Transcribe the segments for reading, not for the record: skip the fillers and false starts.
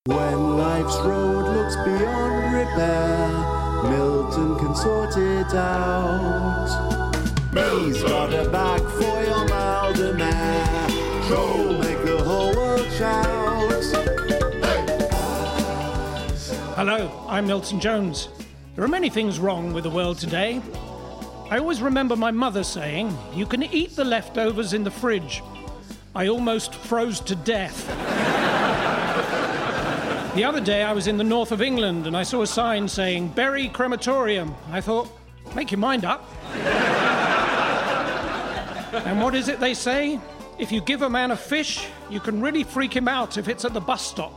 When life's road looks beyond repair, Milton can sort it out. He's got a bag for your Maldemare. Troll, make the whole world shout. Hello, I'm Milton Jones. There are many things wrong with the world today. I always remember my mother saying, "You can eat the leftovers in the fridge." I almost froze to death. The other day I was in the north of England and I saw a sign saying, "Bury crematorium." I thought, make your mind up. And what is it they say? If you give a man a fish, you can really freak him out if it's at the bus stop.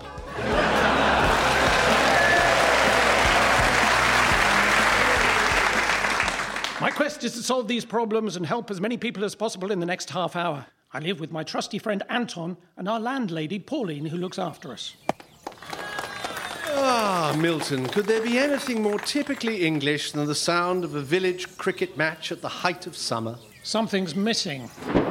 My quest is to solve these problems and help as many people as possible in the next half hour. I live with my trusty friend Anton and our landlady Pauline, who looks after us. Ah, Milton, could there be anything more typically English than the sound of a village cricket match at the height of summer? Something's missing.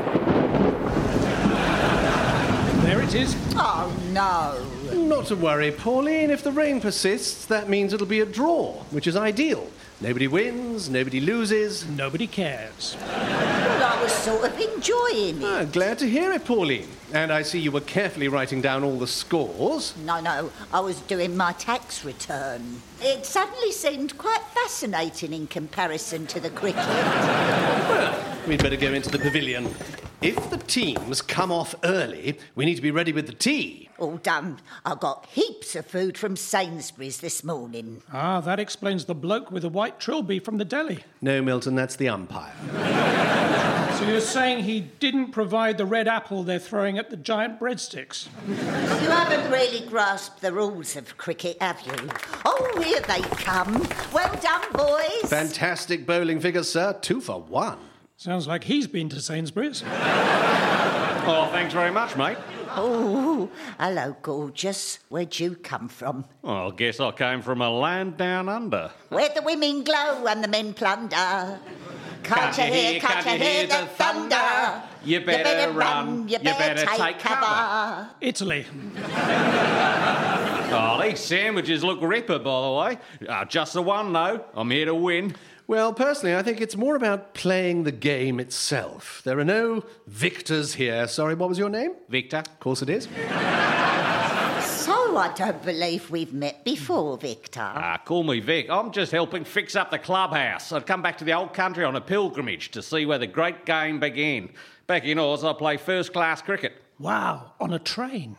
There it is. Oh, no. Not to worry, Pauline. If the rain persists, that means it'll be a draw, which is ideal. Nobody wins, nobody loses. Nobody cares. Well, I was sort of enjoying it. Ah, glad to hear it, Pauline. And I see you were carefully writing down all the scores. No, I was doing my tax return. It suddenly seemed quite fascinating in comparison to the cricket. Well, we'd better go into the pavilion. If the teams come off early, we need to be ready with the tea. All done. I got heaps of food from Sainsbury's this morning. Ah, that explains the bloke with the white trilby from the deli. No, Milton, that's the umpire. So you're saying he didn't provide the red apple they're throwing at the giant breadsticks? You haven't really grasped the rules of cricket, have you? Oh, here they come. Well done, boys. Fantastic bowling figures, sir. 2 for 1. Sounds like he's been to Sainsbury's. Oh, thanks very much, mate. Oh, hello, gorgeous. Where'd you come from? Well, I guess I came from a land down under. Where the women glow and the men plunder. Can't you hear the thunder? You better run, you better take cover. Italy. Oh, these sandwiches look ripper, by the way. Just the one, though. I'm here to win. Well, personally, I think it's more about playing the game itself. There are no victors here. Sorry, what was your name? Victor. Of course it is. So I don't believe we've met before, Victor. Call me Vic. I'm just helping fix up the clubhouse. I'd come back to the old country on a pilgrimage to see where the great game began. Back in Oz, I play first-class cricket. Wow, on a train.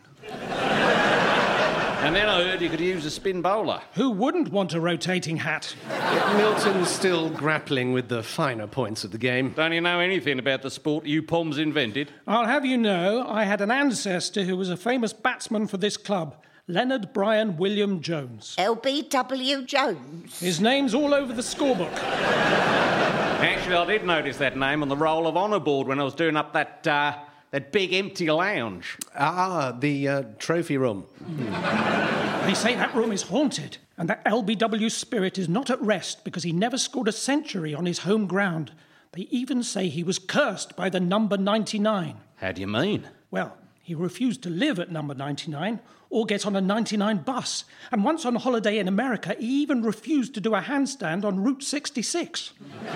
And then I heard you could use a spin bowler. Who wouldn't want a rotating hat? Milton's still grappling with the finer points of the game. Don't you know anything about the sport you Poms invented? I'll have you know, I had an ancestor who was a famous batsman for this club, Leonard Bryan William Jones. LBW Jones. His name's all over the scorebook. Actually, I did notice that name on the Roll of Honour board when I was doing up that big empty lounge. Ah, the trophy room. They say that room is haunted, and that LBW spirit is not at rest because he never scored a century on his home ground. They even say he was cursed by the number 99. How do you mean? Well, he refused to live at number 99 or get on a 99 bus. And once on holiday in America, he even refused to do a handstand on Route 66.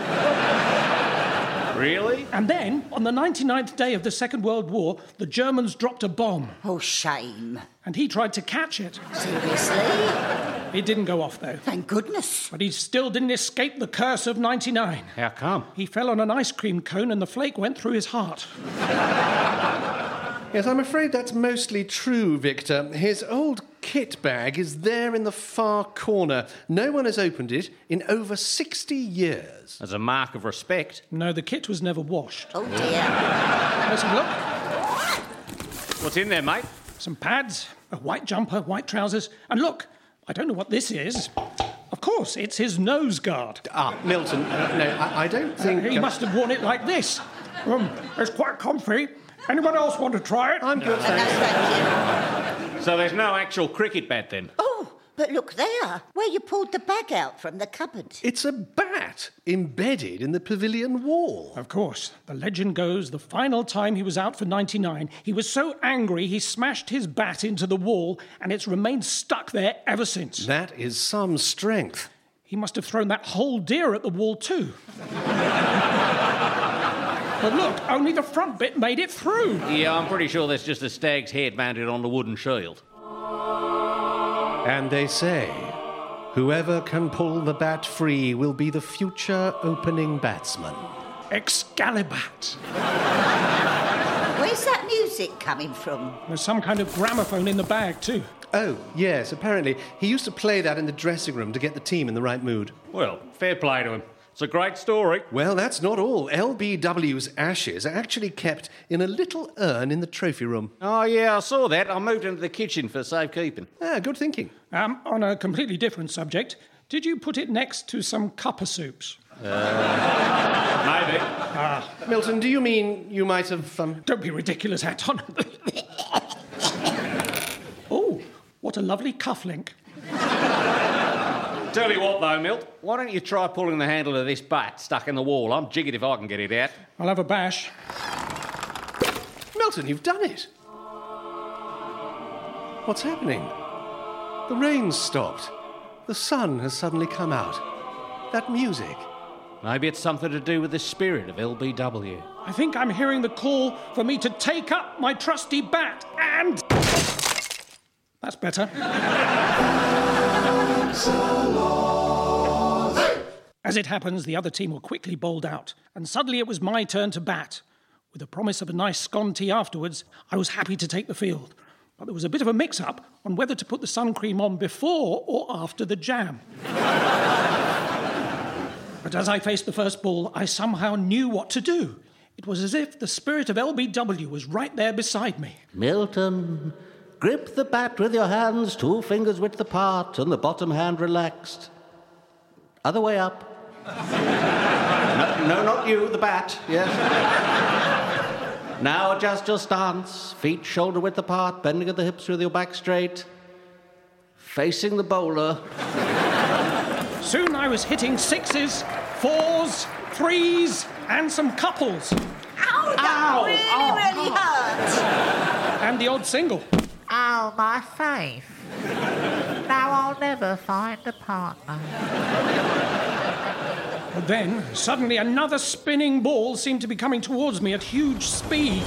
Really? And then, on the 99th day of the Second World War, the Germans dropped a bomb. Oh, shame. And he tried to catch it. Seriously? It didn't go off, though. Thank goodness. But he still didn't escape the curse of 99. How come? He fell on an ice cream cone and the flake went through his heart. Yes, I'm afraid that's mostly true, Victor. His old kit bag is there in the far corner. No one has opened it in over 60 years. As a mark of respect. No, the kit was never washed. Oh, dear. Let's have a look. What's in there, mate? Some pads, a white jumper, white trousers, and look, I don't know what this is. Of course, it's his nose guard. Ah, Milton, no, I don't think... He must have worn it like this. It's quite comfy. Anyone else want to try it? I'm good, No, thanks. thank you. So there's no actual cricket bat then? Oh, But look there, where you pulled the bag out from the cupboard. It's a bat embedded in the pavilion wall. Of course, the legend goes the final time he was out for 99, he was so angry he smashed his bat into the wall and it's remained stuck there ever since. That is some strength. He must have thrown that whole deer at the wall too. But look, only the front bit made it through. Yeah, I'm pretty sure there's just a stag's head mounted on the wooden shield. And they say, whoever can pull the bat free will be the future opening batsman. Excalibat. Where's that music coming from? There's some kind of gramophone in the bag too. Oh, yes, apparently. He used to play that in the dressing room to get the team in the right mood. Well, fair play to him. It's a great story. Well, that's not all. LBW's ashes are actually kept in a little urn in the trophy room. Oh, yeah, I saw that. I moved into the kitchen for safekeeping. Ah, good thinking. On a completely different subject, did you put it next to some cuppa soups? Maybe. Milton, do you mean you might have... Don't be ridiculous, Anton. Oh, what a lovely cufflink. Tell you what, though, Milt, why don't you try pulling the handle of this bat stuck in the wall? I'm jiggered if I can get it out. I'll have a bash. Milton, you've done it. What's happening? The rain's stopped. The sun has suddenly come out. That music. Maybe it's something to do with the spirit of LBW. I think I'm hearing the call for me to take up my trusty bat and... That's better. As it happens, the other team were quickly bowled out, and suddenly it was my turn to bat. With the promise of a nice scone tea afterwards, I was happy to take the field. But there was a bit of a mix-up on whether to put the sun cream on before or after the jam. But as I faced the first ball, I somehow knew what to do. It was as if the spirit of LBW was right there beside me. Milton, grip the bat with your hands, 2 fingers width apart, and the bottom hand relaxed. Other way up. No, not you, the bat, yes. Now adjust your stance, feet shoulder width apart, bending at the hips with your back straight, facing the bowler. Soon I was hitting 6s, 4s, 3s, and some couples. Ow, that really hurt. And the odd single. Oh, my faith. Now I'll never find a partner. But then, suddenly another spinning ball seemed to be coming towards me at huge speed.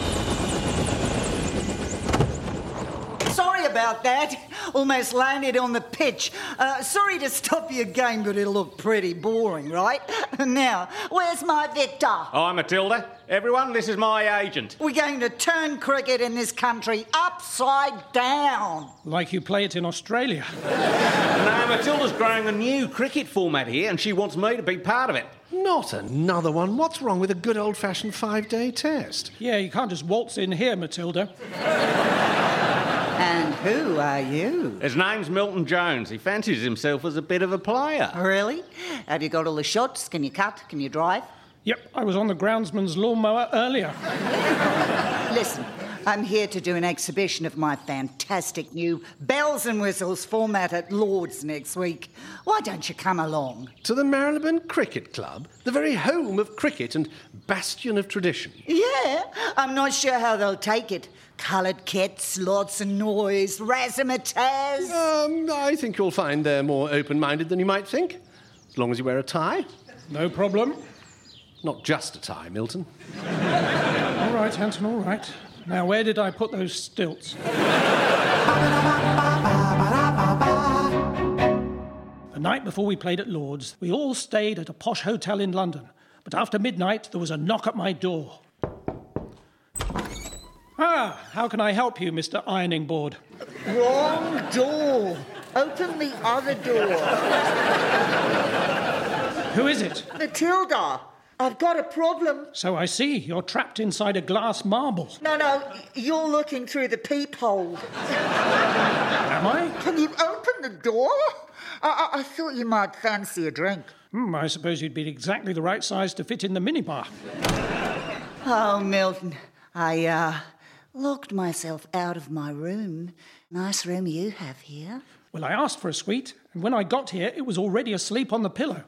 Sorry about that. Almost landed on the pitch. Sorry to stop your game, but it'll look pretty boring, right? Now, where's my Victor? Hi, Matilda. Everyone, this is my agent. We're going to turn cricket in this country upside down. Like you play it in Australia. No, Matilda's growing a new cricket format here, and she wants me to be part of it. Not another one. What's wrong with a good old-fashioned 5-day test? Yeah, you can't just waltz in here, Matilda. And who are you? His name's Milton Jones. He fancies himself as a bit of a player. Really? Have you got all the shots? Can you cut? Can you drive? Yep, I was on the groundsman's lawnmower earlier. Listen, I'm here to do an exhibition of my fantastic new bells and whistles format at Lord's next week. Why don't you come along? To the Marylebone Cricket Club, the very home of cricket and bastion of tradition. Yeah, I'm not sure how they'll take it. Coloured kits, lots of noise, razzmatazz. I think you'll find they're more open-minded than you might think, as long as you wear a tie. No problem. Not just a tie, Milton. All right, Anton, all right. Now, where did I put those stilts? The night before we played at Lord's, we all stayed at a posh hotel in London. But after midnight, there was a knock at my door. Ah, how can I help you, Mr. Ironing Board? Wrong door. Open the other door. Who is it? Matilda, I've got a problem. So I see, you're trapped inside a glass marble. No, you're looking through the peephole. Am I? Can you open the door? I thought you might fancy a drink. I suppose you'd be exactly the right size to fit in the minibar. Oh, Milton, I locked myself out of my room. Nice room you have here. Well, I asked for a suite, and when I got here, it was already asleep on the pillow.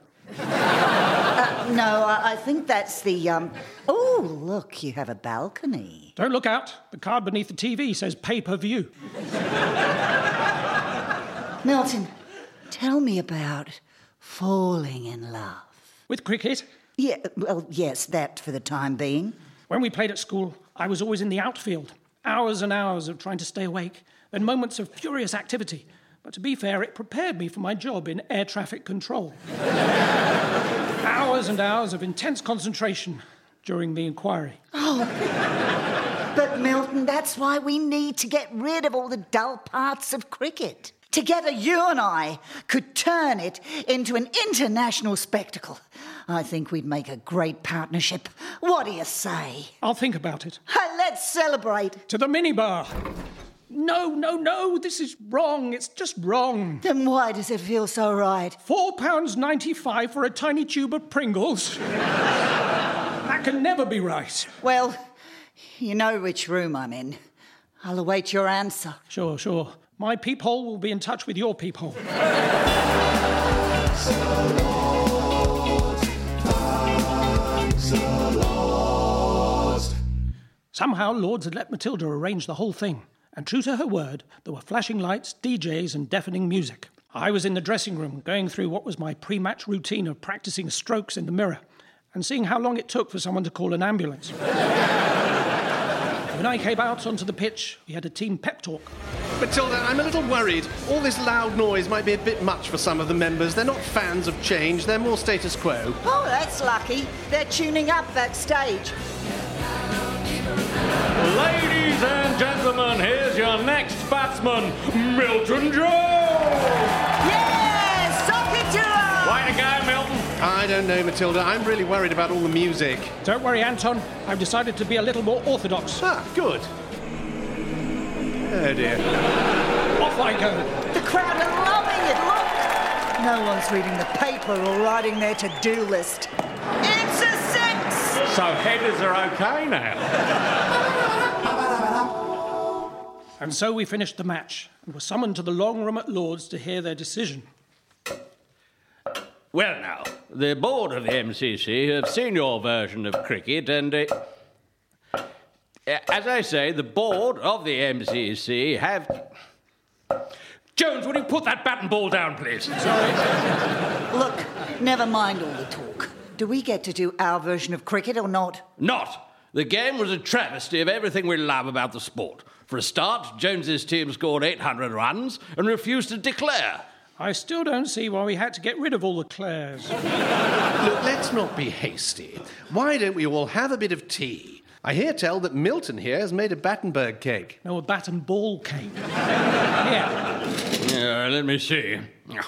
No, I think that's the, Oh, look, you have a balcony. Don't look out. The card beneath the TV says pay-per-view. Milton, tell me about falling in love. With cricket, Yeah, well, yes, that for the time being. when we played at school, I was always in the outfield. Hours and hours of trying to stay awake, then moments of furious activity. But to be fair, it prepared me for my job in air traffic control. Hours and hours of intense concentration during the inquiry. But, Milton, that's why we need to get rid of all the dull parts of cricket. Together, you and I could turn it into an international spectacle. I think we'd make a great partnership. What do you say? I'll think about it. Let's celebrate. To the minibar. No, this is wrong. It's just wrong. Then why does it feel so right? £4.95 for a tiny tube of Pringles? That can never be right. Well, you know which room I'm in. I'll await your answer. Sure. My peephole will be in touch with your peephole. Somehow Lords had let Matilda arrange the whole thing. And true to her word, there were flashing lights, DJs and deafening music. I was in the dressing room, going through what was my pre-match routine of practicing strokes in the mirror and seeing how long it took for someone to call an ambulance. When I came out onto the pitch, we had a team pep talk. Matilda, I'm a little worried. All this loud noise might be a bit much for some of the members. They're not fans of change. They're more status quo. Oh, that's lucky. They're tuning up backstage. Ladies and gentlemen, here's your next batsman, Milton Jones! Yeah! Sock it to her! Way to go, Milton. I don't know, Matilda. I'm really worried about all the music. Don't worry, Anton. I've decided to be a little more orthodox. Ah, good. Oh, dear. Off I go. The crowd are loving it, look! No one's reading the paper or writing their to-do list. It's a six! So headers are okay now. And so we finished the match and were summoned to the long room at Lord's to hear their decision. Well, now, the board of the MCC have seen your version of cricket and... as I say, the board of the MCC have... Jones, would you put that bat and ball down, please? Sorry. Look, never mind all the talk. Do we get to do our version of cricket or not? Not. The game was a travesty of everything we love about the sport. For a start, Jones's team scored 800 runs and refused to declare. I still don't see why we had to get rid of all the Clares. Look, let's not be hasty. Why don't we all have a bit of tea? I hear tell that Milton here has made a Battenberg cake. No, a bat and ball cake. Yeah. Let me see.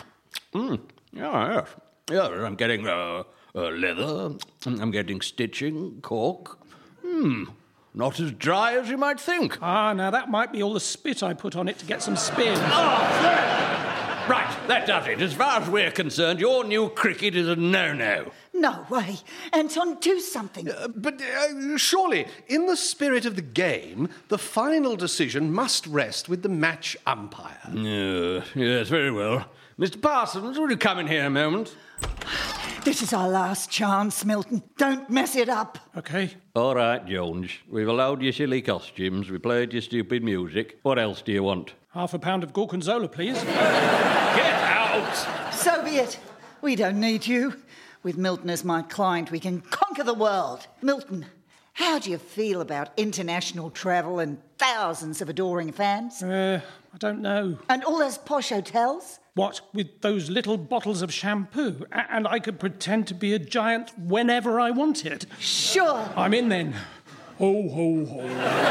Yes, I'm getting leather. I'm getting stitching, cork. Not as dry as you might think. Ah, now that might be all the spit I put on it to get some spin. Right, that does it. As far as we're concerned, your new cricket is a no-no. No way. Anton, do something. But surely, in the spirit of the game, the final decision must rest with the match umpire. Yes, very well. Mr. Parsons, will you come in here a moment? This is our last chance, Milton. Don't mess it up. OK. All right, Jones. We've allowed your silly costumes. We played your stupid music. What else do you want? Half a pound of Gorgonzola, please. Get out! So be it. We don't need you. With Milton as my client, we can conquer the world. Milton, how do you feel about international travel and thousands of adoring fans? I don't know. And all those posh hotels? What, with those little bottles of shampoo? And I could pretend to be a giant whenever I wanted? Sure. I'm in then. Ho, ho, ho.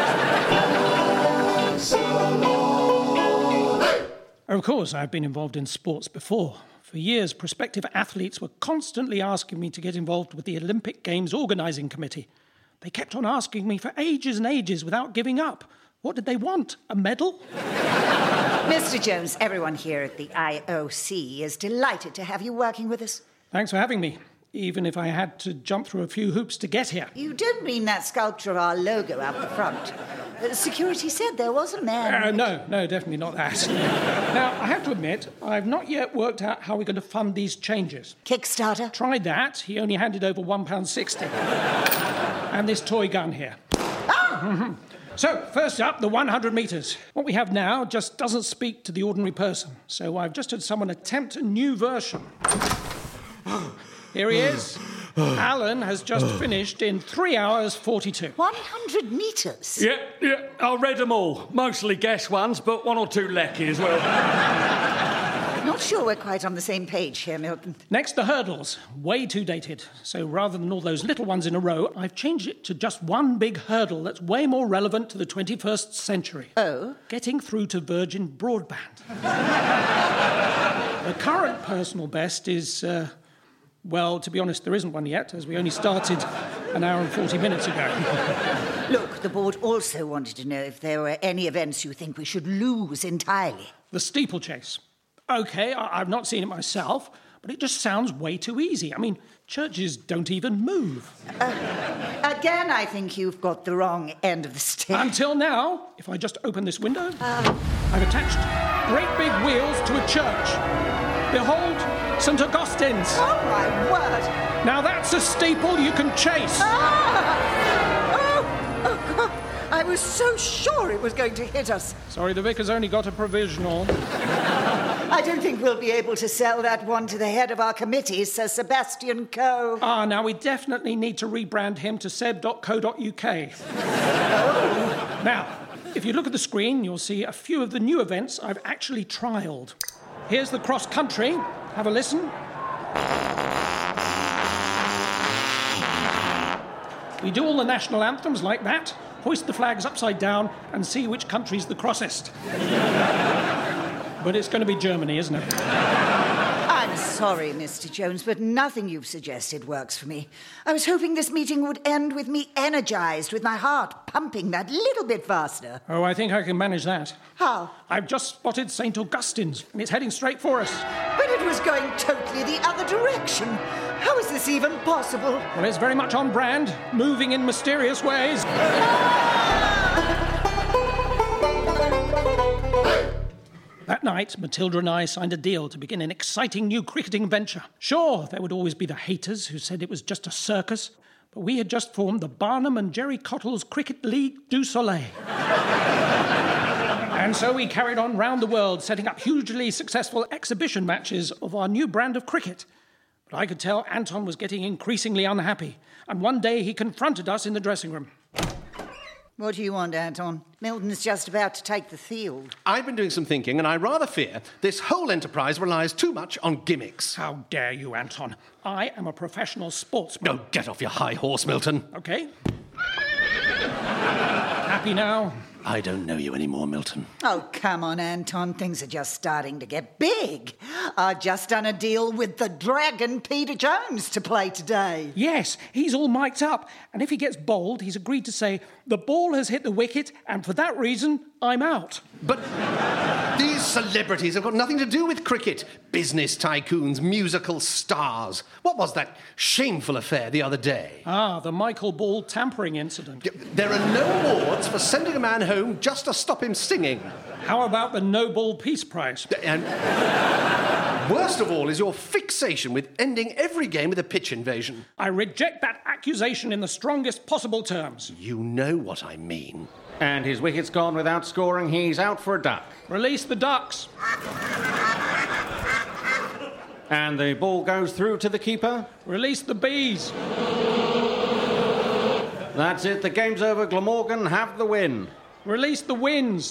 Of course, I've been involved in sports before. For years, prospective athletes were constantly asking me to get involved with the Olympic Games Organising Committee. They kept on asking me for ages and ages without giving up. What did they want? A medal? Mr. Jones, everyone here at the IOC is delighted to have you working with us. Thanks for having me. even if I had to jump through a few hoops to get here. You don't mean that sculpture of our logo out the front? Security said there was a man... No, definitely not that. Now, I have to admit, I've not yet worked out how we're going to fund these changes. Kickstarter? Tried that. He only handed over £1.60. And this toy gun here. Ah! So, first up, the 100 metres. What we have now just doesn't speak to the ordinary person. So I've just had someone attempt a new version. Here he is. Alan has just finished in 3 hours 42. 100 metres? Yeah, I read them all. Mostly guess ones, but one or two lecky as well. Not sure we're quite on the same page here, Milton. Next, the hurdles. Way too dated. So rather than all those little ones in a row, I've changed it to just one big hurdle that's way more relevant to the 21st century. Oh? Getting through to Virgin Broadband. The current personal best is... well, to be honest, there isn't one yet, as we only started an hour and 40 minutes ago. Look, the board also wanted to know if there were any events you think we should lose entirely. The steeplechase. OK, I've not seen it myself, but it just sounds way too easy. I mean, churches don't even move. Again, I think you've got the wrong end of the stick. Until now, if I just open this window, I've attached great big wheels to a church. Behold, St. Augustine's. Oh, my word! Now that's a steeple you can chase. Oh, God. I was so sure it was going to hit us. Sorry, the vicar's only got a provisional. I don't think we'll be able to sell that one to the head of our committee, Sir Sebastian Coe. Now we definitely need to rebrand him to seb.co.uk. Now, if you look at the screen, you'll see a few of the new events I've actually trialled. Here's the cross-country. Have a listen. We do all the national anthems like that, hoist the flags upside down, and see which country's the crossest. But it's going to be Germany, isn't it? I'm sorry, Mr. Jones, but nothing you've suggested works for me. I was hoping this meeting would end with me energised, with my heart pumping that little bit faster. Oh, I think I can manage that. How? I've just spotted St. Augustine's, and it's heading straight for us. But it was going totally the other direction. How is this even possible? Well, it's very much on brand, moving in mysterious ways. That night, Matilda and I signed a deal to begin an exciting new cricketing venture. Sure, there would always be the haters who said it was just a circus, but we had just formed the Barnum and Jerry Cottle's Cricket League du Soleil. And so we carried on round the world, setting up hugely successful exhibition matches of our new brand of cricket. But I could tell Anton was getting increasingly unhappy, and one day he confronted us in the dressing room. What do you want, Anton? Milton's just about to take the field. I've been doing some thinking, and I rather fear this whole enterprise relies too much on gimmicks. How dare you, Anton? I am a professional sportsman. Oh, get off your high horse, Milton. OK. Happy now? I don't know you anymore, Milton. Oh, come on, Anton. Things are just starting to get big. I've just done a deal with the Dragon Peter Jones to play today. Yes, he's all mic'd up. And if he gets bowled, he's agreed to say, the ball has hit the wicket, and for that reason, I'm out. But these celebrities have got nothing to do with cricket. Business tycoons, musical stars. What was that shameful affair the other day? The Michael Ball tampering incident. There are no awards for sending a man home just to stop him singing. How about the Nobel Peace Prize? And worst of all is your fixation with ending every game with a pitch invasion. I reject that accusation in the strongest possible terms. You know what I mean. And his wicket's gone without scoring. He's out for a duck. Release the ducks. And the ball goes through to the keeper. Release the bees. That's it. The game's over. Glamorgan have the win. Release the winds.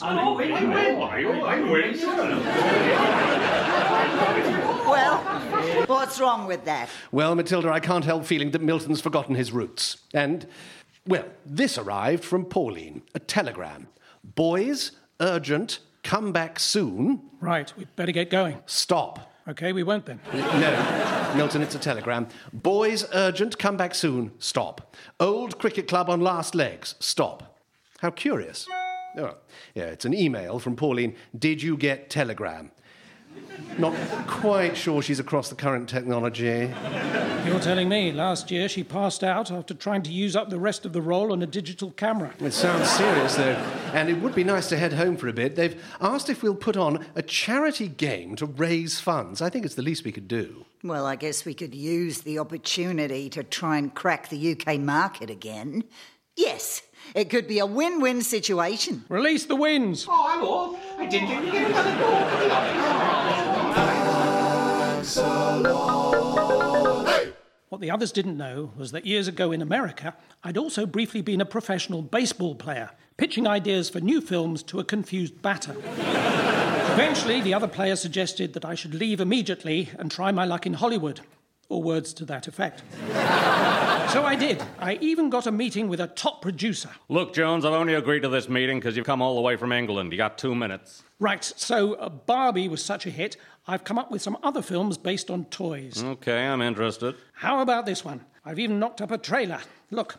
Well, what's wrong with that? Well, Matilda, I can't help feeling that Milton's forgotten his roots. And, well, this arrived from Pauline, a telegram. Boys, urgent, come back soon. Right, we'd better get going. Stop. OK, we won't then. No, Milton, it's a telegram. Boys, urgent, come back soon. Stop. Old cricket club on last legs. Stop. How curious. Oh, yeah, it's an email from Pauline. Did you get telegram? Not quite sure she's across the current technology. You're telling me last year she passed out after trying to use up the rest of the roll on a digital camera. It sounds serious, though, and it would be nice to head home for a bit. They've asked if we'll put on a charity game to raise funds. I think it's the least we could do. Well, I guess we could use the opportunity to try and crack the UK market again. Yes, it could be a win-win situation. Release the winds! Oh, hello. I didn't even get another goal. What the others didn't know was that years ago in America, I'd also briefly been a professional baseball player, pitching ideas for new films to a confused batter. Eventually, the other player suggested that I should leave immediately and try my luck in Hollywood, or words to that effect. So I did. I even got a meeting with a top producer. Look, Jones, I've only agreed to this meeting because you've come all the way from England. You got 2 minutes. Right, so Barbie was such a hit, I've come up with some other films based on toys. Okay, I'm interested. How about this one? I've even knocked up a trailer. Look.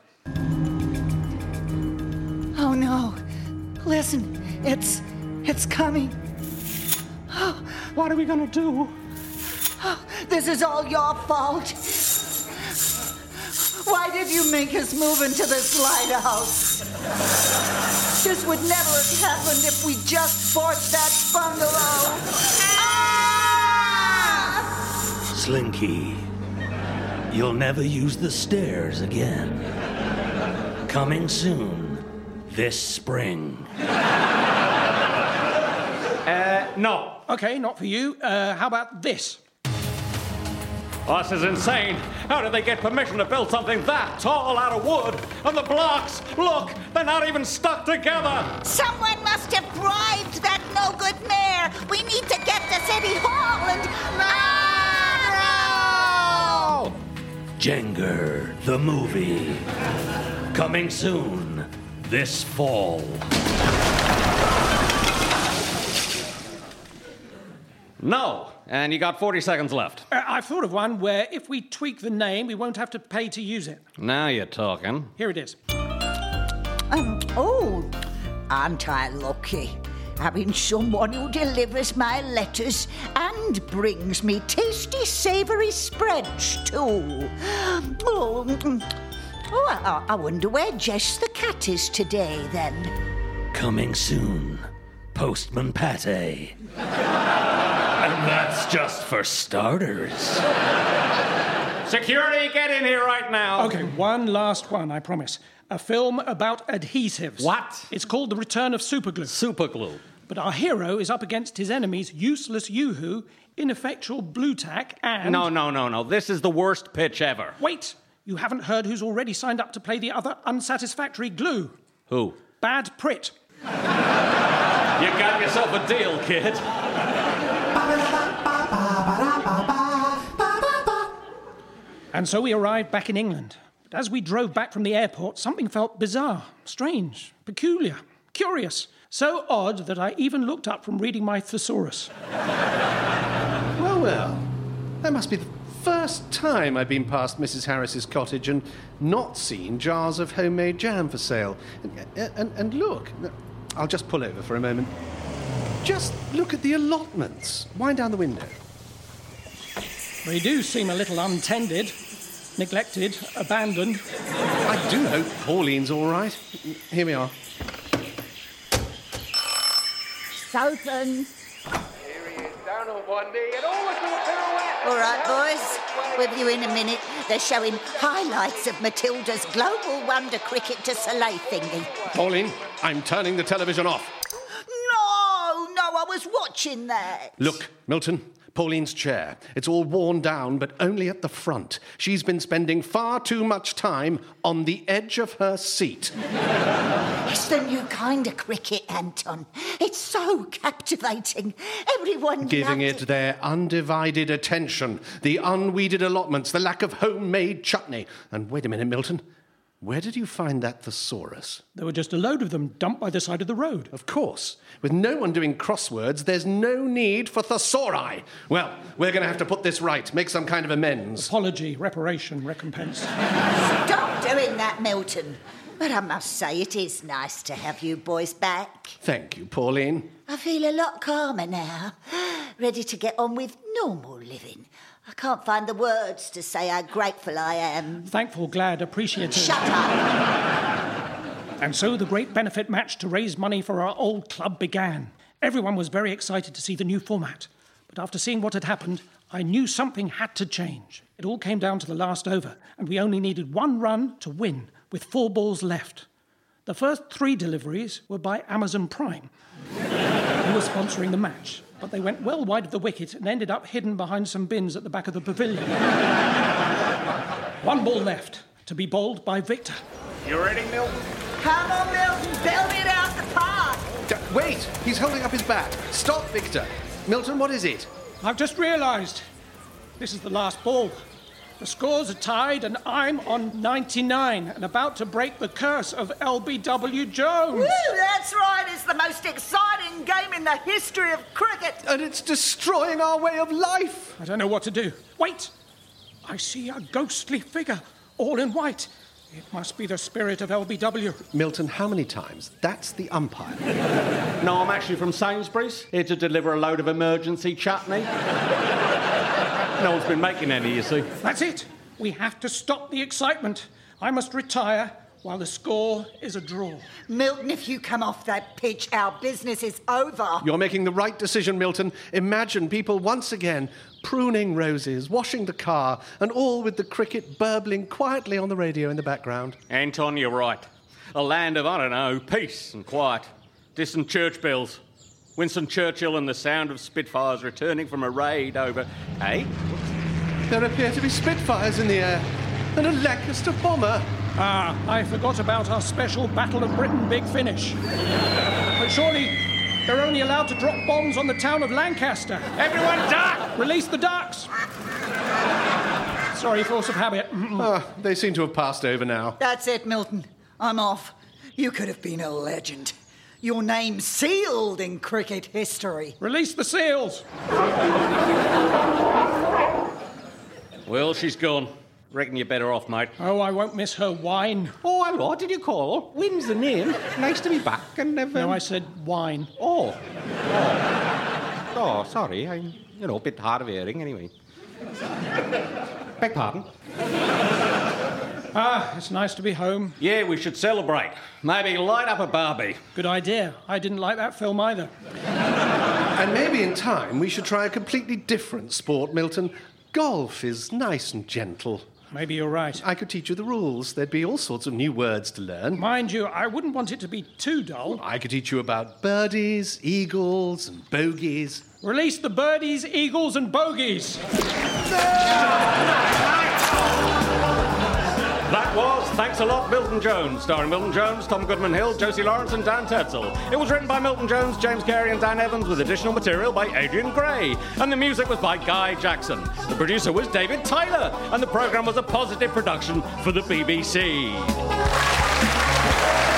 Oh, no. Listen, it's coming. What are we going to do? This is all your fault. Why did you make us move into this lighthouse? This would never have happened if we just bought that bungalow. Ah! Slinky, you'll never use the stairs again. Coming soon, this spring. No. Okay, not for you. How about this? Oh, this is insane. How did they get permission to build something that tall out of wood? And the blocks, look, they're not even stuck together. Someone must have bribed that no-good mayor. We need to get to City Hall and... No! Jenga, the movie. Coming soon, this fall. No. And you got 40 seconds left. I've thought of one where if we tweak the name, we won't have to pay to use it. Now you're talking. Here it is. Aren't I lucky? Having someone who delivers my letters and brings me tasty, savoury spreads, too. I wonder where Jess the cat is today, then. Coming soon, Postman Pate. And that's just for starters. Security, get in here right now. Okay, one last one, I promise. A film about adhesives. What? It's called The Return of Superglue. Superglue. But our hero is up against his enemies, useless Yoo-hoo, ineffectual Blue Tack, and... No. This is the worst pitch ever. Wait! You haven't heard who's already signed up to play the other unsatisfactory glue. Who? Bad Prit. You got yourself a deal, kid. And so we arrived back in England. But as we drove back from the airport, something felt bizarre, strange, peculiar, curious. So odd that I even looked up from reading my thesaurus. Well, that must be the first time I've been past Mrs. Harris's cottage and not seen jars of homemade jam for sale. And look, I'll just pull over for a moment. Just look at the allotments. Wind down the window. They do seem a little untended, neglected, abandoned. I do hope Pauline's all right. Here we are. Open. Here he is, down on one knee and almost do a pirouette. All right, boys. With you in a minute. They're showing highlights of Matilda's Global Wonder Cricket to Soleil thingy. Pauline, I'm turning the television off. No, I was watching that. Look, Milton, Pauline's chair. It's all worn down, but only at the front. She's been spending far too much time on the edge of her seat. It's the new kind of cricket, Anton. It's so captivating. Everyone Giving loves it their undivided attention. The unweeded allotments, the lack of homemade chutney. And wait a minute, Milton. Where did you find that thesaurus? There were just a load of them dumped by the side of the road. Of course. With no one doing crosswords, there's no need for thesauri. Well, we're going to have to put this right, make some kind of amends. Apology, reparation, recompense. Stop doing that, Milton. But I must say, it is nice to have you boys back. Thank you, Pauline. I feel a lot calmer now. ready to get on with normal living. I can't find the words to say how grateful I am. Thankful, glad, appreciative. Shut up! And so the great benefit match to raise money for our old club began. Everyone was very excited to see the new format. But after seeing what had happened, I knew something had to change. It all came down to the last over, and we only needed one run to win, with 4 balls left. The first 3 deliveries were by Amazon Prime, who was sponsoring the match. But they went well wide of the wicket and ended up hidden behind some bins at the back of the pavilion. 1 ball left, to be bowled by Victor. You ready, Milton? Come on, Milton, belt it out the park! Wait! He's holding up his bat. Stop, Victor. Milton, what is it? I've just realised. This is the last ball. The scores are tied and I'm on 99 and about to break the curse of LBW Jones. Woo, that's right. It's the most exciting game in the history of cricket. And it's destroying our way of life. I don't know what to do. Wait! I see a ghostly figure, all in white. It must be the spirit of LBW. Milton, how many times? That's the umpire. No, I'm actually from Sainsbury's, here to deliver a load of emergency chutney. No one's been making any, you see. That's it. We have to stop the excitement. I must retire while the score is a draw. Milton, if you come off that pitch, our business is over. You're making the right decision, Milton. Imagine people once again pruning roses, washing the car, and all with the cricket burbling quietly on the radio in the background. Anton, you're right. A land of, I don't know, peace and quiet. Distant church bells. Winston Churchill and the sound of Spitfires returning from a raid over... Hey? There appear to be Spitfires in the air, and a Lancaster bomber. Ah, I forgot about our special Battle of Britain big finish. But surely they're only allowed to drop bombs on the town of Lancaster. Everyone duck! Release the ducks! Sorry, force of habit. They seem to have passed over now. That's it, Milton. I'm off. You could have been a legend. Your name sealed in cricket history. Release the seals! Well, she's gone. Reckon you're better off, mate. Oh, I won't miss her wine. Oh, hello, what did you call? Wynn's the name. Nice to be back and have... No, I said wine. Oh, sorry. I'm, a bit hard of hearing anyway. Beg pardon? Ah, it's nice to be home. Yeah, we should celebrate. Maybe light up a barbie. Good idea. I didn't like that film either. And maybe in time we should try a completely different sport, Milton. Golf is nice and gentle. Maybe you're right. I could teach you the rules. There'd be all sorts of new words to learn. Mind you, I wouldn't want it to be too dull. I could teach you about birdies, eagles, and bogies. Release the birdies, eagles, and bogies. That was Thanks a Lot, Milton Jones, starring Milton Jones, Tom Goodman-Hill, Josie Lawrence and Dan Tetzel. It was written by Milton Jones, James Carey and Dan Evans with additional material by Adrian Gray. And the music was by Guy Jackson. The producer was David Tyler. And the programme was a positive production for the BBC.